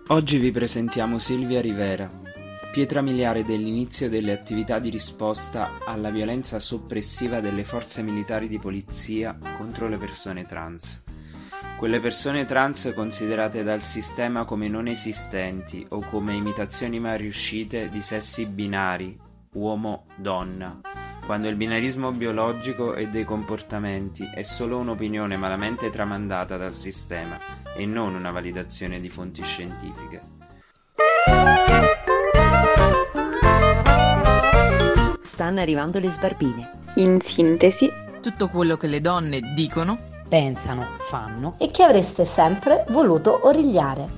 Oggi vi presentiamo Silvia Rivera, pietra miliare dell'inizio delle attività di risposta alla violenza soppressiva delle forze militari di polizia contro le persone trans. Quelle persone trans considerate dal sistema come non esistenti o come imitazioni mai riuscite di sessi binari, uomo-donna, quando il binarismo biologico e dei comportamenti è solo un'opinione malamente tramandata dal sistema e non una validazione di fonti scientifiche. Stanno arrivando le sbarbine. In sintesi, tutto quello che le donne dicono, Pensano, fanno e che avreste sempre voluto origliare.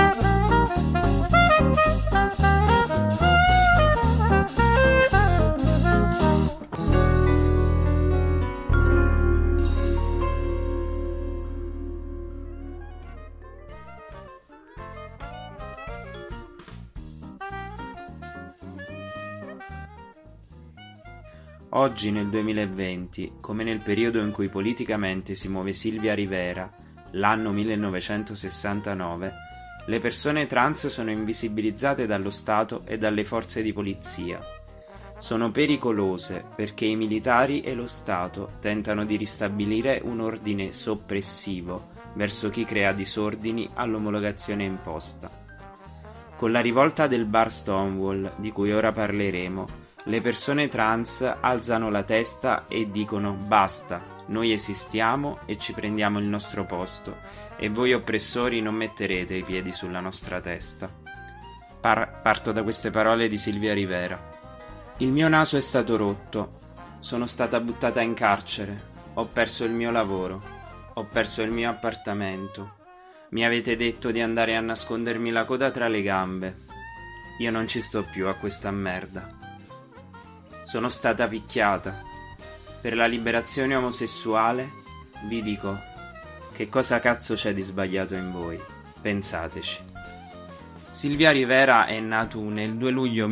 Oggi nel 2020, come nel periodo in cui politicamente si muove Silvia Rivera, l'anno 1969, le persone trans sono invisibilizzate dallo Stato e dalle forze di polizia. Sono pericolose perché i militari e lo Stato tentano di ristabilire un ordine soppressivo verso chi crea disordini all'omologazione imposta. Con la rivolta del bar Stonewall, di cui ora parleremo, le persone trans alzano la testa e dicono basta, noi esistiamo e ci prendiamo il nostro posto e voi oppressori non metterete i piedi sulla nostra testa. Parto da queste parole di Silvia Rivera. Il mio naso è stato rotto, sono stata buttata in carcere, ho perso il mio lavoro, ho perso il mio appartamento, mi avete detto di andare a nascondermi la coda tra le gambe, io non ci sto più a questa merda. Sono stata picchiata. Per la liberazione omosessuale vi dico, che cosa cazzo c'è di sbagliato in voi? Pensateci. Silvia Rivera è nato nel 2 luglio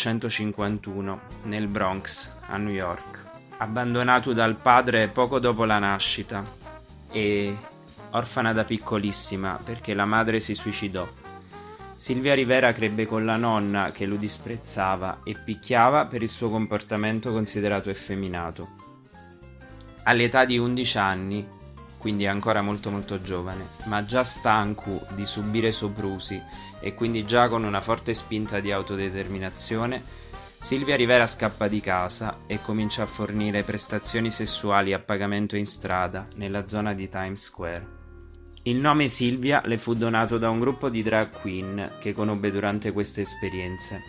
1951 nel Bronx, a New York, abbandonato dal padre poco dopo la nascita e orfana da piccolissima perché la madre si suicidò. Silvia Rivera crebbe con la nonna che lo disprezzava e picchiava per il suo comportamento considerato effeminato. All'età di 11 anni, quindi ancora molto giovane, ma già stanco di subire soprusi e quindi già con una forte spinta di autodeterminazione, Silvia Rivera scappa di casa e comincia a fornire prestazioni sessuali a pagamento in strada nella zona di Times Square. Il nome Silvia le fu donato da un gruppo di drag queen che conobbe durante queste esperienze.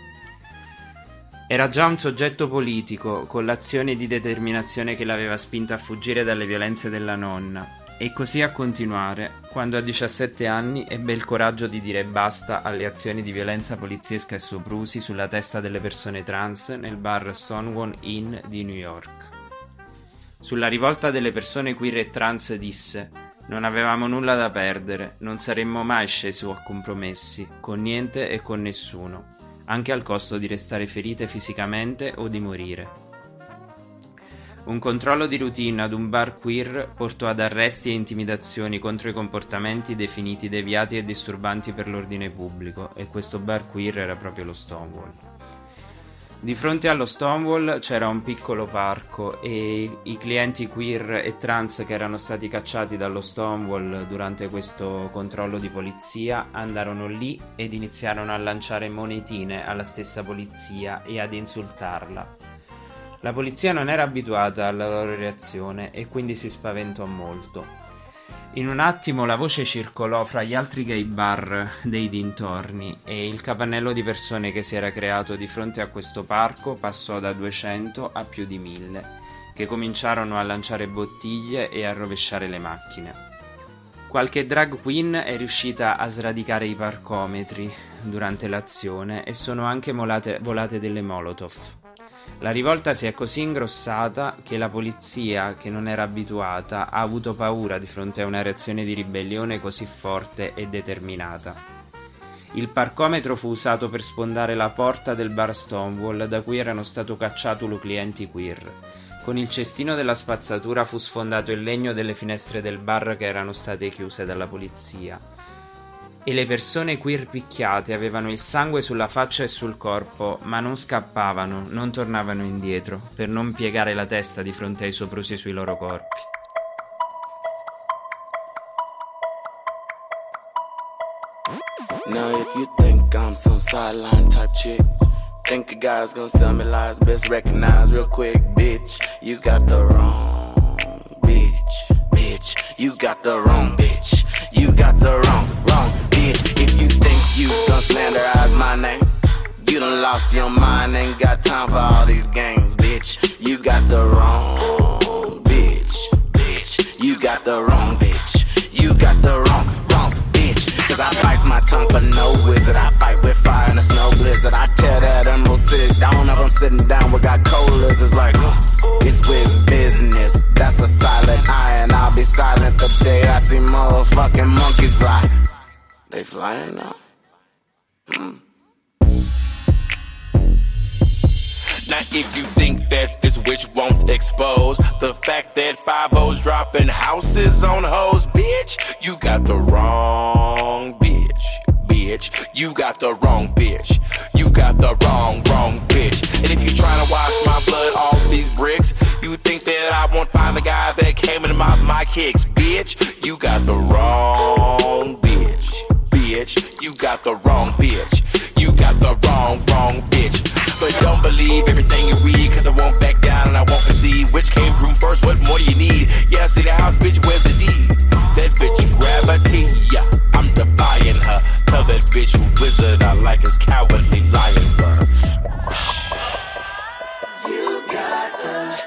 Era già un soggetto politico, con l'azione di determinazione che l'aveva spinta a fuggire dalle violenze della nonna, e così a continuare, quando a 17 anni ebbe il coraggio di dire basta alle azioni di violenza poliziesca e soprusi sulla testa delle persone trans nel bar Stonewall Inn di New York. Sulla rivolta delle persone queer e trans disse: non avevamo nulla da perdere, non saremmo mai scesi a compromessi, con niente e con nessuno, anche al costo di restare ferite fisicamente o di morire. Un controllo di routine ad un bar queer portò ad arresti e intimidazioni contro i comportamenti definiti deviati e disturbanti per l'ordine pubblico, e questo bar queer era proprio lo Stonewall. Di fronte allo Stonewall c'era un piccolo parco e i clienti queer e trans che erano stati cacciati dallo Stonewall durante questo controllo di polizia andarono lì ed iniziarono a lanciare monetine alla stessa polizia e ad insultarla. La polizia non era abituata alla loro reazione e quindi si spaventò molto. In un attimo la voce circolò fra gli altri gay bar dei dintorni e il capannello di persone che si era creato di fronte a questo parco passò da 200 a più di 1000, che cominciarono a lanciare bottiglie e a rovesciare le macchine. Qualche drag queen è riuscita a sradicare i parcometri durante l'azione e sono anche volate delle molotov. La rivolta si è così ingrossata che la polizia, che non era abituata, ha avuto paura di fronte a una reazione di ribellione così forte e determinata. Il parcometro fu usato per sfondare la porta del bar Stonewall da cui erano stato cacciato i clienti queer. Con il cestino della spazzatura fu sfondato il legno delle finestre del bar che erano state chiuse dalla polizia. E le persone queer picchiate avevano il sangue sulla faccia e sul corpo, ma non scappavano, non tornavano indietro, per non piegare la testa di fronte ai soprusi sui loro corpi. Now if you think I'm some sideline type chick, think a guy's gonna sell me lies, best recognize real quick, bitch. You got the wrong bitch, bitch. You got the wrong bitch. You got the wrong bitch. If you think you gonna slanderize my name, you done lost your mind, ain't got time for all these games, bitch. You got the wrong bitch, bitch. You got the wrong bitch. You got the wrong bitch. Cause I bite my tongue for no wizard. I fight with fire in a snow blizzard. I tear that emerald city down if I'm sitting down. We got cold lizards like, it's Wiz business. That's a silent eye and I'll be silent the day I see motherfucking monkeys fly. They flying now? Now if you think that this witch won't expose the fact that 5-0's dropping houses on hoes, bitch, you got the wrong bitch, bitch. You got the wrong bitch. You got the wrong bitch. And if you trying to wash my blood off these bricks, you think that I won't find the guy that came into my kicks, bitch. You got the wrong bitch, bitch. You got the wrong bitch. You got the wrong bitch. But don't believe everything you read, cause I won't back down and I won't concede. Which came through first, what more do you need? Yeah, I see the house, bitch, where's the deed? That bitch gravity, yeah, I'm defying her. Tell that bitch wizard I like his cowardly lion verse. You got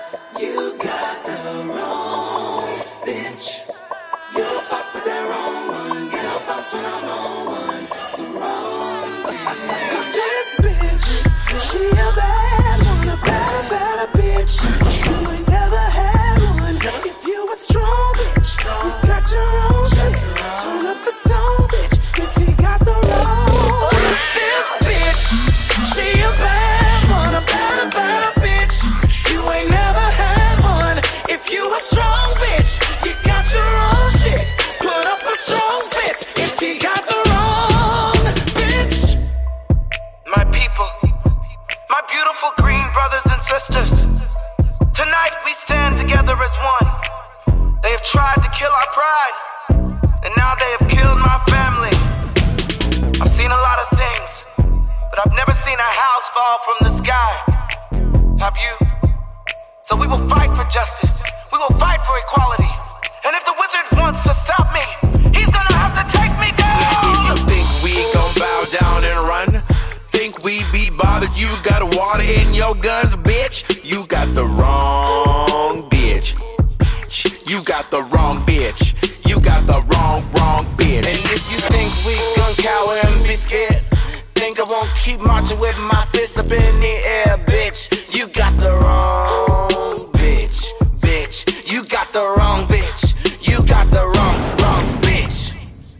the wrong bitch. You fuck with that wrong one. Get off thoughts when I'm on one. The wrong bitch. Cause this bitch, she a bad one, a bad bitch. You ain't never had one. If you a strong bitch, you got your own shit. Turn up the sound, bitch. If you got the wrong, this bitch, she a bad one, a bad bitch. You ain't never had one. If you a strong bitch, you got your own shit. Put up a strong fist. If you got the wrong bitch. My people, my beautiful green brothers and sisters, tonight we stand together as one. They have tried to kill our pride, and now they have killed my family. I've seen a lot of things, but I've never seen a house fall from the sky. Have you? So we will fight for justice. We will fight for equality. And if the wizard wants to stop me, he's gonna have to take me down. If you think we gon' bow down and run, think we be bothered, you got water in your guns, bitch. You got the wrong bitch. You got the wrong bitch. You got the wrong bitch. And if you think we gon' cower and be scared, think I won't keep marching with my fist up in the air, bitch. You got the wrong bitch, bitch. You got the wrong bitch. You got the wrong bitch.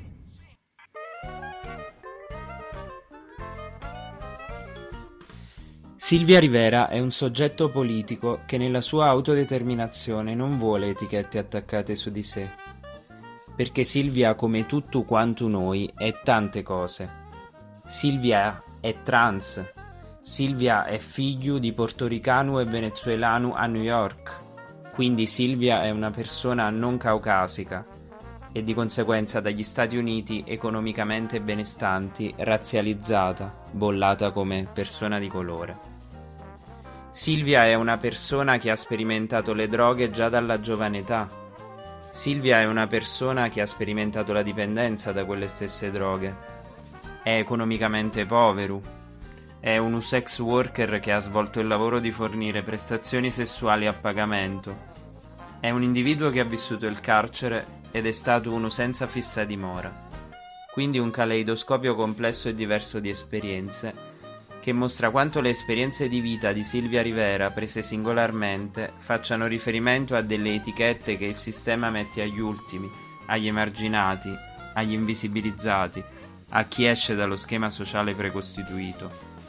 Silvia Rivera è un soggetto politico che nella sua autodeterminazione non vuole etichette attaccate su di sé. Perché Silvia, come tutto quanto noi, è tante cose. Silvia è trans. Silvia è figlio di portoricano e venezuelano a New York. Quindi Silvia è una persona non caucasica e di conseguenza dagli Stati Uniti economicamente benestanti, razzializzata, bollata come persona di colore. Silvia è una persona che ha sperimentato le droghe già dalla giovane età. Silvia è una persona che ha sperimentato la dipendenza da quelle stesse droghe. È economicamente povero. È uno sex worker che ha svolto il lavoro di fornire prestazioni sessuali a pagamento. È un individuo che ha vissuto il carcere ed è stato uno senza fissa dimora. Quindi un caleidoscopio complesso e diverso di esperienze che mostra quanto le esperienze di vita di Silvia Rivera, prese singolarmente, facciano riferimento a delle etichette che il sistema mette agli ultimi, agli emarginati, agli invisibilizzati, a chi esce dallo schema sociale precostituito.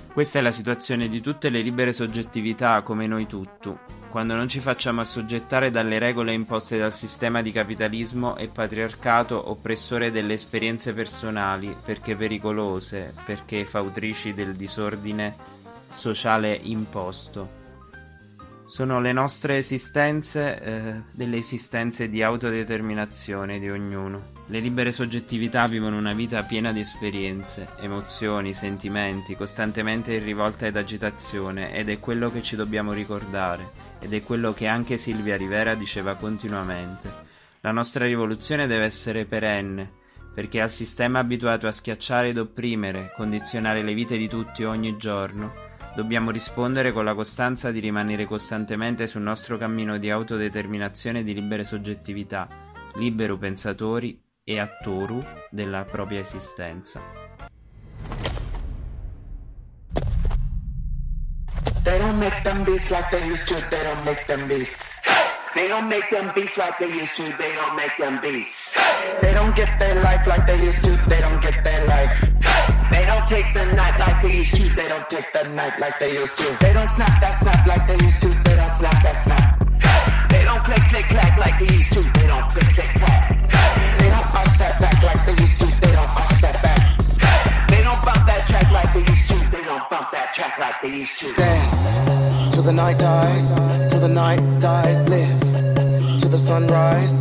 Questa è la situazione di tutte le libere soggettività come noi tutti, quando non ci facciamo assoggettare dalle regole imposte dal sistema di capitalismo e patriarcato oppressore delle esperienze personali, perché pericolose, perché fautrici del disordine sociale imposto. Sono le nostre esistenze, delle esistenze di autodeterminazione di ognuno. Le libere soggettività vivono una vita piena di esperienze, emozioni, sentimenti, costantemente in rivolta ed agitazione, ed è quello che ci dobbiamo ricordare, ed è quello che anche Silvia Rivera diceva continuamente. La nostra rivoluzione deve essere perenne, perché al sistema abituato a schiacciare ed opprimere, condizionare le vite di tutti ogni giorno, dobbiamo rispondere con la costanza di rimanere costantemente sul nostro cammino di autodeterminazione e di libere soggettività, libero pensatori e attori della propria esistenza. They don't make them beats like they used to, they don't make them beats. They don't make them beats like they used to, they don't make them beats. They don't get their life like they used to, they don't get their life. They don't take the night like they used to, they don't take the night like they used to. They don't snap that snap like they used to, they don't snap that snap. They don't click click clack like they used to, they don't click click clack. They don't arch that back like they used to, they don't arch that back. They don't bump that track like they used to, they don't bump that track like they used to. Dance till the night dies, till the night dies, live till the sunrise,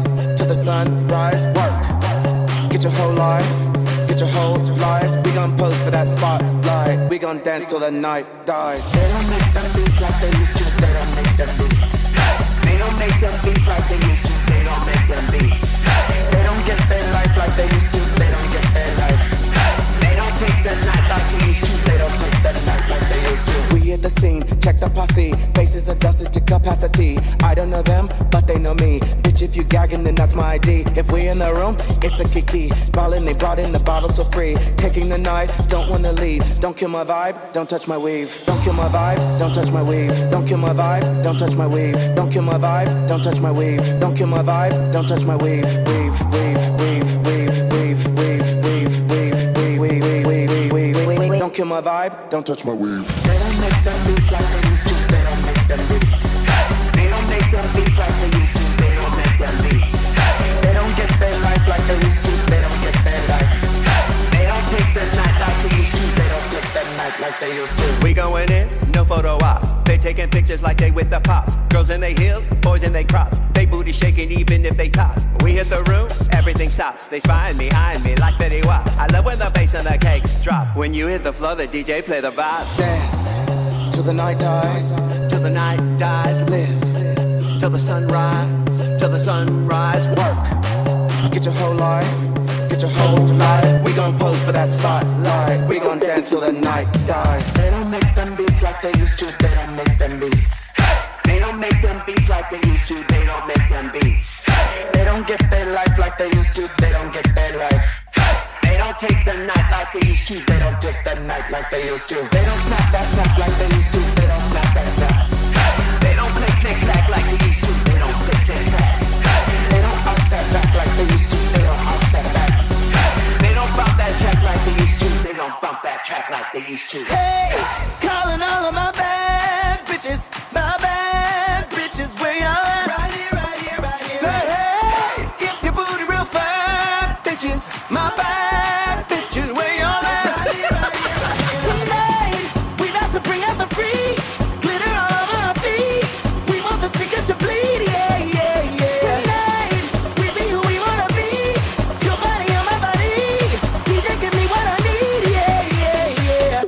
work. Get your whole life, get your whole life. We gon' pose for that spotlight, we gon' dance till the night dies. They don't make them beats like they used to, they don't make them beats. They don't make them beats like they used to, they don't make them beats. They don't get their life like they used to, they don't get their life. They don't take the night like they used to, they don't take the night like they used to. We at the scene, check the posse, faces adjusted to capacity. I don't know them, but they know me. Bitch, if you gagging, then that's my ID. If we in the room, it's a kiki. Ballin', they brought in the bottles for free. Taking the night, don't wanna leave. Don't kill my vibe, don't touch my weave. Don't kill my vibe, don't touch my weave. Don't kill my vibe, don't touch my weave. Don't kill my vibe, don't touch my weave. Don't kill my vibe, don't touch my weave. Weave, weave, weave, weave, weave, weave, weave, weave, weave, weave, weave, weave, weave. Don't kill my vibe, don't touch my weave. They don't make them beats like they used to, they don't make them beats. They don't make them beats like they used to, they don't make them beats. They don't get their life like they used to, they don't get their life. They don't take the night like they used to, they don't take the night like they used to. We going in, no photo ops. They taking pictures like they with the pops. Girls in their heels, boys in their crops. They booty shaking even if they tops. We hit the room, everything stops. They spying me, eyeing me like Betty Wap. I love when the bass and the cakes drop. When you hit the floor, the DJ play the vibe. Dance till the night dies, Till the night dies, live till the sunrise, work. Get your whole life, get your whole life. We gon' pose for that spotlight, we gon' dance till the night dies. They don't make them beats like they used to, they don't make them beats. They don't make them beats like they used to, they don't make them beats. They don't get their life like they used to, they don't get their life. They don't take the night like they used to, they don't take the night like they used to. They don't snap that snap like they used to, they don't snap that snap. They don't click click clack like they used to, they don't click click clack. They don't arch that back like they used to, they don't arch that back. They don't bump that track like they used to, they don't bump that track like they used to. Hey, calling all of my bad bitches, where y'all at? Right here, right here, right here. Say hey, if your booty real fine, bitches, my bad bitches, where y'all at? Right here, right here, right here. Tonight, we about to bring out the freaks, glitter all over our feet. We want the speakers to bleed, yeah, yeah, yeah. Tonight, we be who we wanna be. Your body on my body. DJ, give me what I need, yeah, yeah, yeah.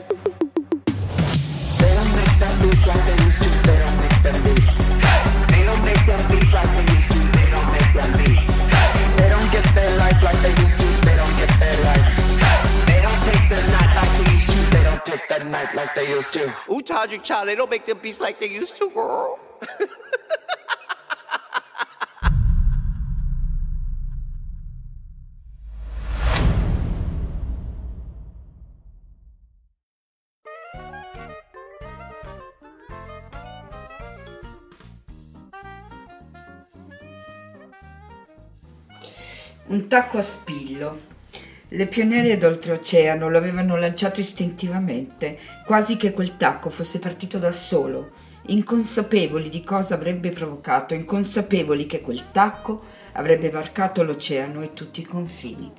They don't make them beats like they used to, they don't make them beats. They don't make them beats like they used to, they don't make them beats. They don't get their life like they used to, they don't get their life. They don't take the night like they used to, they don't take the night like they used to. Ooh, Todrick Child, they don't make them beats like they used to, girl. Un tacco a spillo. Le pioniere d'oltreoceano lo avevano lanciato istintivamente, quasi che quel tacco fosse partito da solo, inconsapevoli di cosa avrebbe provocato, inconsapevoli che quel tacco avrebbe varcato l'oceano e tutti i confini.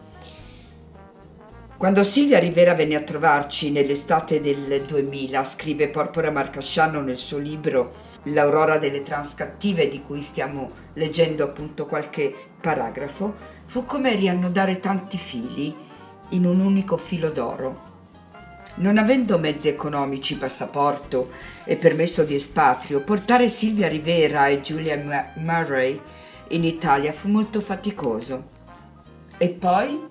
Quando Silvia Rivera venne a trovarci nell'estate del 2000, scrive Porpora Marcasciano nel suo libro L'aurora delle trans cattive, di cui stiamo leggendo appunto qualche paragrafo, fu come riannodare tanti fili in un unico filo d'oro. Non avendo mezzi economici, passaporto e permesso di espatrio, portare Silvia Rivera e Julia Murray in Italia fu molto faticoso. E poi,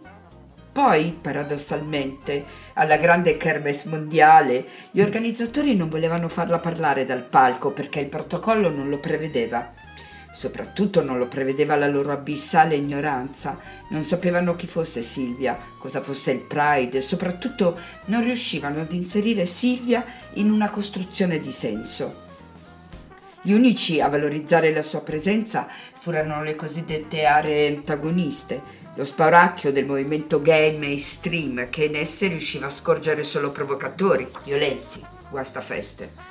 paradossalmente, alla grande kermesse mondiale, gli organizzatori non volevano farla parlare dal palco perché il protocollo non lo prevedeva. Soprattutto non lo prevedeva la loro abissale ignoranza. Non sapevano chi fosse Silvia, cosa fosse il Pride e soprattutto non riuscivano ad inserire Silvia in una costruzione di senso. Gli unici a valorizzare la sua presenza furono le cosiddette aree antagoniste, lo spauracchio del movimento gay mainstream che in esse riusciva a scorgere solo provocatori, violenti, guastafeste.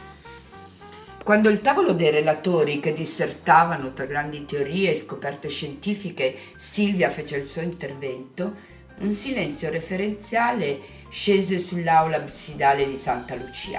Quando il tavolo dei relatori che dissertavano tra grandi teorie e scoperte scientifiche, Silvia fece il suo intervento, un silenzio referenziale scese sull'aula absidale di Santa Lucia.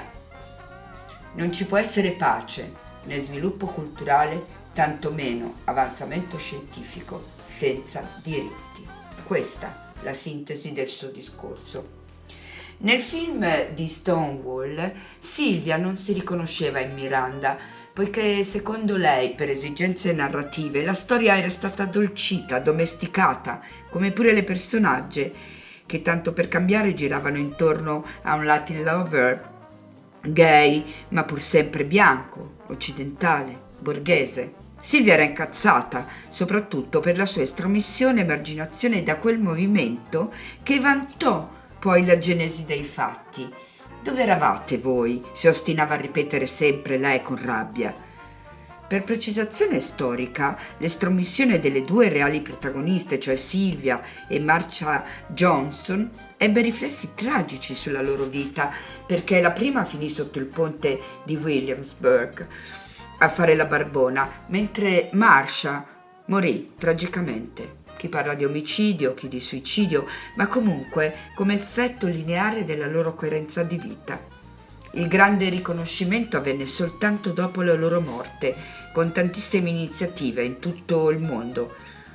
Non ci può essere pace né sviluppo culturale, tantomeno avanzamento scientifico, senza diritti. Questa è la sintesi del suo discorso. Nel film di Stonewall, Silvia non si riconosceva in Miranda, poiché secondo lei, per esigenze narrative, la storia era stata addolcita, domesticata, come pure le personaggi, che tanto per cambiare giravano intorno a un Latin lover gay, ma pur sempre bianco, occidentale, borghese. Silvia era incazzata, soprattutto per la sua estromissione e emarginazione da quel movimento che vantò poi la genesi dei fatti. Dove eravate voi? Si ostinava a ripetere sempre lei con rabbia. Per precisazione storica, l'estromissione delle due reali protagoniste, cioè Silvia e Marsha Johnson, ebbe riflessi tragici sulla loro vita, perché la prima finì sotto il ponte di Williamsburg a fare la barbona, mentre Marsha morì tragicamente. Chi parla di omicidio, chi di suicidio, ma comunque come effetto lineare della loro coerenza di vita. Il grande riconoscimento avvenne soltanto dopo la loro morte, con tantissime iniziative in tutto il mondo.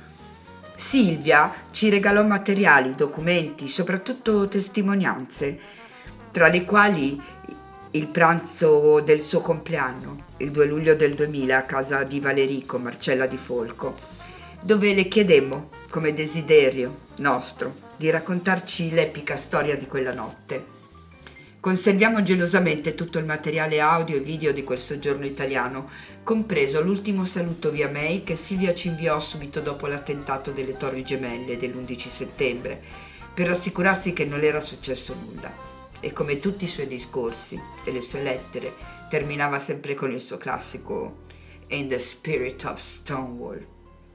Silvia ci regalò materiali, documenti, soprattutto testimonianze, tra le quali il pranzo del suo compleanno, il 2 luglio del 2000, a casa di Valerico, Marcella Di Folco, dove le chiedemmo, come desiderio nostro, di raccontarci l'epica storia di quella notte. Conserviamo gelosamente tutto il materiale audio e video di quel soggiorno italiano, compreso l'ultimo saluto via mail che Silvia ci inviò subito dopo l'attentato delle Torri Gemelle dell'11 settembre, per rassicurarsi che non era successo nulla. E come tutti i suoi discorsi e le sue lettere, terminava sempre con il suo classico "In the spirit of Stonewall".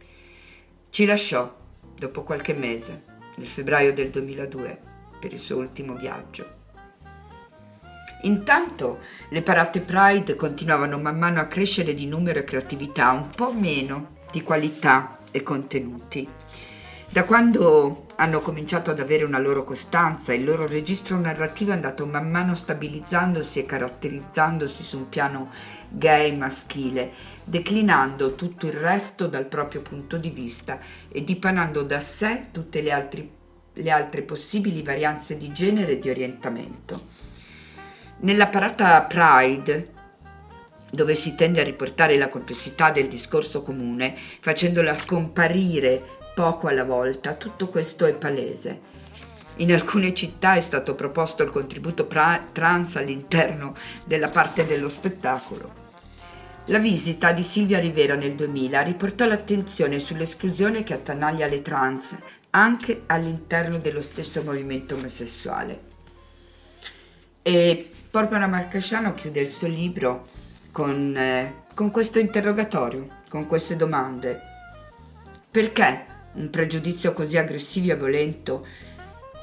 Ci lasciò dopo qualche mese, nel febbraio del 2002, per il suo ultimo viaggio. Intanto le parate Pride continuavano man mano a crescere di numero e creatività, un po' meno di qualità e contenuti. Da quando hanno cominciato ad avere una loro costanza, il loro registro narrativo è andato man mano stabilizzandosi e caratterizzandosi su un piano gay maschile, declinando tutto il resto dal proprio punto di vista e dipanando da sé tutte le altre possibili varianze di genere e di orientamento. Nella parata Pride, dove si tende a riportare la complessità del discorso comune, facendola scomparire poco alla volta, tutto questo è palese. In alcune città è stato proposto il contributo trans all'interno della parte dello spettacolo. La visita di Silvia Rivera nel 2000 riportò l'attenzione sull'esclusione che attanaglia le trans anche all'interno dello stesso movimento omosessuale. E Porpora Marcasciano chiude il suo libro con questo interrogatorio, con queste domande. Perché un pregiudizio così aggressivo e violento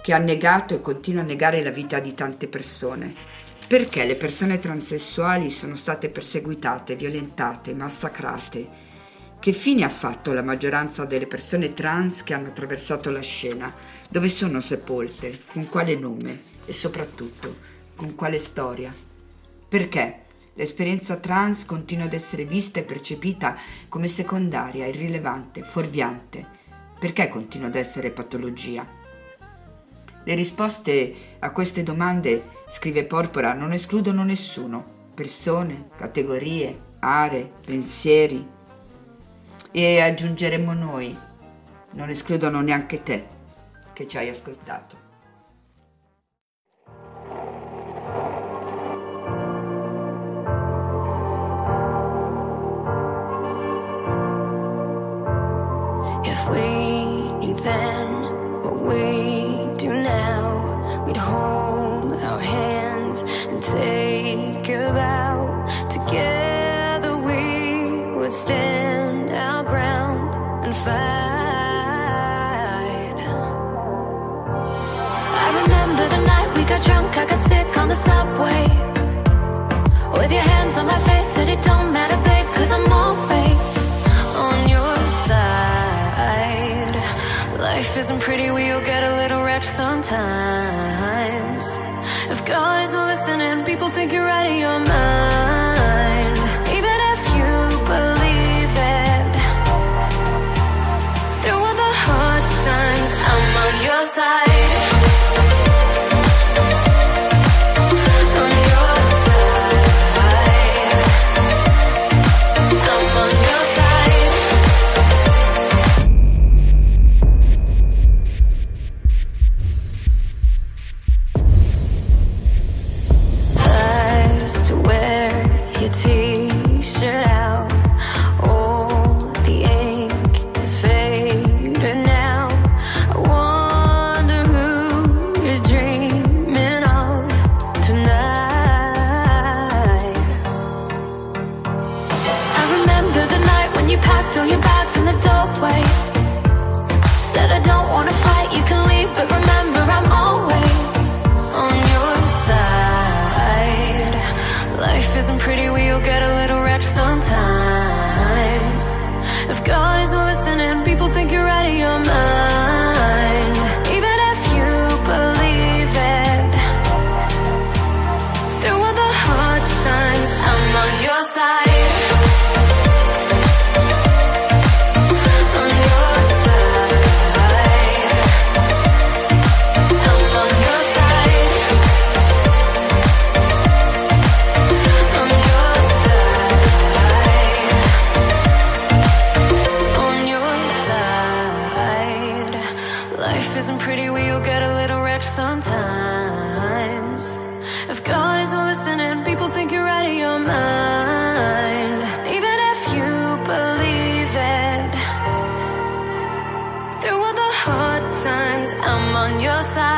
che ha negato e continua a negare la vita di tante persone. Perché le persone transessuali sono state perseguitate, violentate, massacrate? Che fine ha fatto la maggioranza delle persone trans che hanno attraversato la scena? Dove sono sepolte? Con quale nome? E soprattutto, con quale storia? Perché l'esperienza trans continua ad essere vista e percepita come secondaria, irrilevante, fuorviante? Perché continua ad essere patologia? Le risposte a queste domande, scrive Porpora, non escludono nessuno, persone, categorie, aree, pensieri. E aggiungeremo noi, non escludono neanche te che ci hai ascoltato. If we knew then what we do now, we'd hold our hands and take a vow. Together we would stand our ground and fight. I remember the night we got drunk, I got sick on the subway. With your hands on my face, said it don't matter, babe, 'cause I'm always on your side. Life isn't pretty, we all get a little wrecked sometimes. If God isn't listening, people think you're out of your mind. Even if you believe it, through all the hard times, I'm on your side. T-shirt out, all the ink is faded now. I wonder who you're dreaming of tonight. I remember the night when you packed all your bags in the doorway. Said I don't wanna fight, you can leave, but remember I'm always on your side. Life isn't pretty, we all get a little wrecked sometimes. If God isn't listening, people think you're out of your mind. Even if you believe it, through all the hard times, I'm on your side. On your side. I'm on your side. On your side. On your side. Life isn't pretty, we all get a little wrecked sometimes. If God isn't listening, people think you're out of your mind. Even if you believe it, through all the hard times, I'm on your side.